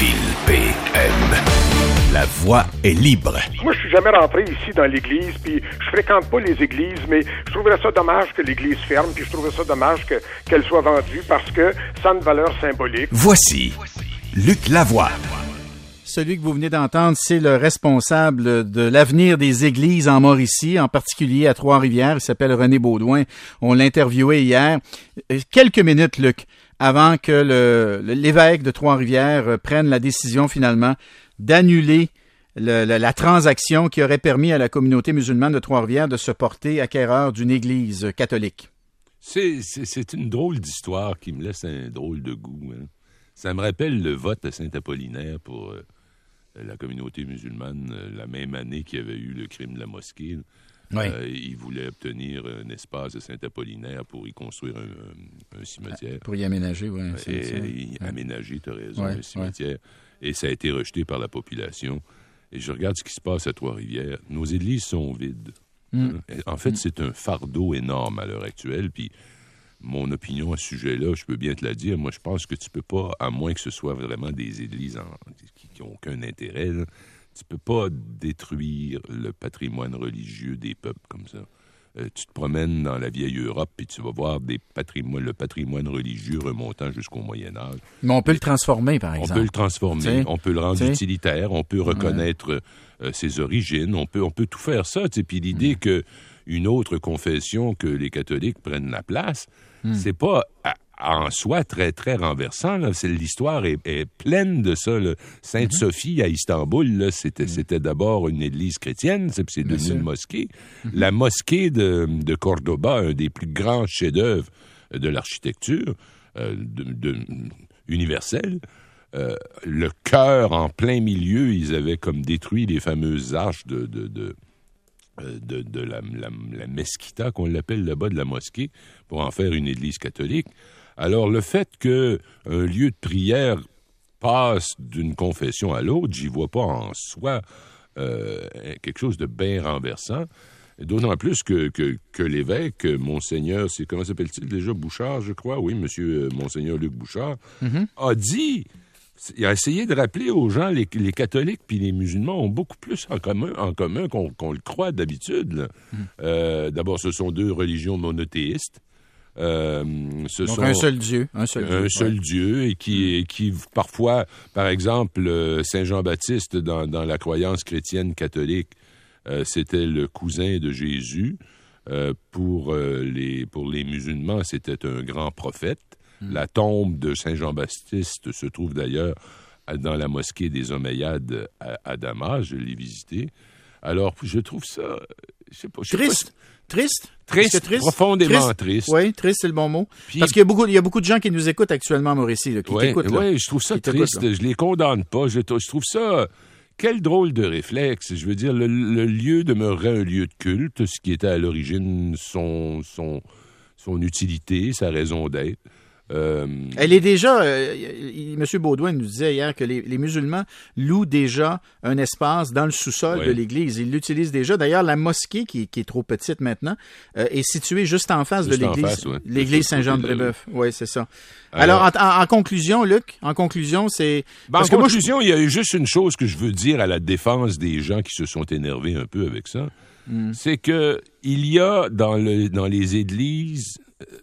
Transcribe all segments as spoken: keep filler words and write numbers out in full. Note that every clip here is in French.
Ville P M. La voix est libre. Moi, je suis jamais rentré ici dans l'église, puis je fréquente pas les églises, mais je trouverais ça dommage que l'église ferme, puis je trouverais ça dommage que, qu'elle soit vendue parce que ça a une valeur symbolique. Voici Luc Lavoie. Celui que vous venez d'entendre, c'est le responsable de l'avenir des églises en Mauricie, en particulier à Trois-Rivières. Il s'appelle René Baudouin. On l'a interviewé hier. Quelques minutes, Luc, avant que le, l'évêque de Trois-Rivières prenne la décision finalement d'annuler le, la, la transaction qui aurait permis à la communauté musulmane de Trois-Rivières de se porter acquéreur d'une église catholique. C'est, c'est, c'est une drôle d'histoire qui me laisse un drôle de goût. Hein. Ça me rappelle le vote à Saint-Apollinaire pour euh, la communauté musulmane euh, la même année qu'il y avait eu le crime de la mosquée. Oui. Euh, ils voulaient obtenir un espace de Saint-Apollinaire pour y construire un, un, un cimetière. Pour y aménager, oui. Et, et aménager, tu as raison, ouais, un cimetière. Ouais. Et ça a été rejeté par la population. Et je regarde ce qui se passe à Trois-Rivières. Nos églises sont vides. Mm. En fait, mm. c'est un fardeau énorme à l'heure actuelle. Puis mon opinion à ce sujet-là, je peux bien te la dire. Moi, je pense que tu peux pas, à moins que ce soit vraiment des églises en, qui n'ont aucun intérêt, là, tu peux pas détruire le patrimoine religieux des peuples comme ça. Euh, tu te promènes dans la vieille Europe et tu vas voir des patrimoines, le patrimoine religieux remontant jusqu'au Moyen Âge. Mais on peut et, le transformer, par exemple. On peut le transformer, t'sais, on peut le rendre t'sais. utilitaire, on peut reconnaître ouais. euh, ses origines, on peut, on peut tout faire ça. Puis l'idée mmh. que une autre confession que les catholiques prennent la place, mmh. c'est pas à, en soi très, très renversant. Là. C'est, l'histoire est, est pleine de ça. Là. Sainte-Sophie mm-hmm. à Istanbul, là, c'était, mm-hmm. c'était d'abord une église chrétienne, c'est, c'est devenu une mosquée. Mm-hmm. La mosquée de, de Cordoba, un des plus grands chefs-d'œuvre de l'architecture euh, de, de, universelle, euh, le chœur en plein milieu, ils avaient comme détruit les fameuses arches de... de, de De, de la, la, la mesquita, qu'on l'appelle là-bas, de la mosquée, pour en faire une église catholique. Alors, le fait qu'un lieu de prière passe d'une confession à l'autre, j'y vois pas en soi euh, quelque chose de bien renversant. D'autant plus que, que, que l'évêque, Monseigneur, c'est comment s'appelle-t-il déjà, Bouchard, je crois, oui, Monsieur Monseigneur Luc Bouchard, mm-hmm. a dit... Il a essayé de rappeler aux gens, les, les catholiques puis les musulmans ont beaucoup plus en commun, en commun qu'on, qu'on le croit d'habitude. Mmh. Euh, d'abord, ce sont deux religions monothéistes. Euh, ce Donc sont un seul Dieu. Un seul, un Dieu, seul ouais. Dieu et qui, et qui, parfois, par exemple, Saint Jean-Baptiste, dans, dans la croyance chrétienne catholique, euh, c'était le cousin de Jésus. Euh, pour, euh, les, pour les musulmans, c'était un grand prophète. La tombe de Saint Jean-Baptiste se trouve d'ailleurs dans la mosquée des Omeyyades à, à Damas. Je l'ai visitée. Alors, je trouve ça... Je sais pas, je sais triste. Pas, triste. Triste, triste, profondément triste. triste. Oui, triste, c'est le bon mot. Puis, parce qu'il y a, beaucoup, il y a beaucoup de gens qui nous écoutent actuellement à Mauricie, là, qui ouais, t'écoutent. Oui, je trouve ça triste. Je les condamne pas. Je, je trouve ça... Quel drôle de réflexe. Je veux dire, le, le lieu demeurerait un lieu de culte, ce qui était à l'origine son, son, son utilité, sa raison d'être. Euh... Elle est déjà, euh, M. Baudouin nous disait hier que les, les musulmans louent déjà un espace dans le sous-sol oui. de l'église. Ils l'utilisent déjà. D'ailleurs, la mosquée, qui, qui est trop petite maintenant, euh, est située juste en face juste de l'église, face, ouais. l'église Saint-Jean-de-Brébeuf. Oui, c'est ça. Alors, Alors en, en, en conclusion, Luc, en conclusion, c'est... Ben, parce en que conclusion, moi, je... il y a juste une chose que je veux dire à la défense des gens qui se sont énervés un peu avec ça. Mm. C'est que il y a dans, le, dans les églises...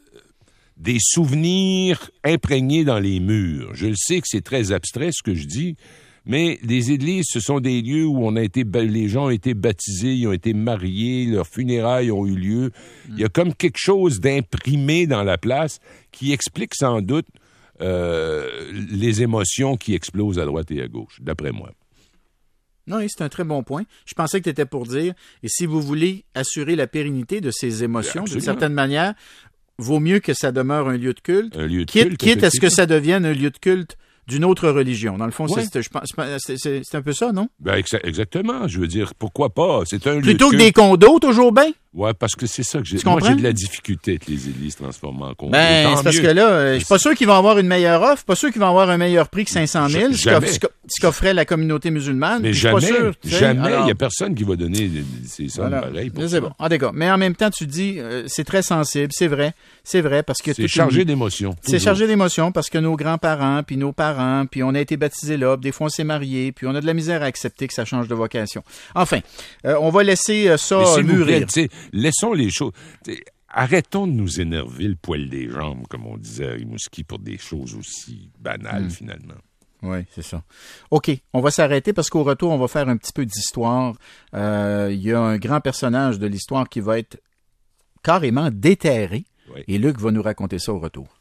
des souvenirs imprégnés dans les murs. Je le sais que c'est très abstrait ce que je dis, mais les églises, ce sont des lieux où on a été, les gens ont été baptisés, ils ont été mariés, leurs funérailles ont eu lieu. Mm. Il y a comme quelque chose d'imprimé dans la place qui explique sans doute euh, les émotions qui explosent à droite et à gauche, d'après moi. Non, c'est un très bon point. Je pensais que tu étais pour dire, et si vous voulez assurer la pérennité de ces émotions, Absolument. D'une certaine manière, vaut mieux que ça demeure un lieu de culte, un lieu de quitte, culte, quitte à ce que ça devienne un lieu de culte d'une autre religion. Dans le fond, ouais. c'est, je pense, c'est, c'est, c'est un peu ça, non? Ben, exactement. Je veux dire, pourquoi pas? C'est un Plutôt lieu que des condos, toujours bien? Oui, parce que c'est ça que j'ai. Tu moi, comprends? J'ai de la difficulté avec les églises transformées en condos. Ben, c'est parce mieux. que là, je suis pas sûr qu'ils vont avoir une meilleure offre, pas sûr qu'ils vont avoir un meilleur prix que cinq cent mille. Jamais. Jusqu'à, ce qu'offrait la communauté musulmane. Mais puis jamais, je suis pas sûr, jamais, il alors, n'y a personne qui va donner ces sommes voilà, pareilles pour c'est ça. bon. Ah, d'accord. Mais en même temps, tu dis, euh, c'est très sensible, c'est vrai, c'est vrai, parce que... C'est chargé une... d'émotions. C'est chargé d'émotions parce que nos grands-parents, puis nos parents, puis on a été baptisés là, puis des fois on s'est mariés, puis on a de la misère à accepter que ça change de vocation. Enfin, euh, on va laisser euh, ça Mais mûrir. Plaît, laissons les choses... T'sais, arrêtons de nous énerver le poil des jambes, comme on disait à Rimouski, pour des choses aussi banales, mmh. finalement. Oui, c'est ça. OK, on va s'arrêter parce qu'au retour, on va faire un petit peu d'histoire. Euh, il y a un grand personnage de l'histoire qui va être carrément déterré. Oui. Et Luc va nous raconter ça au retour.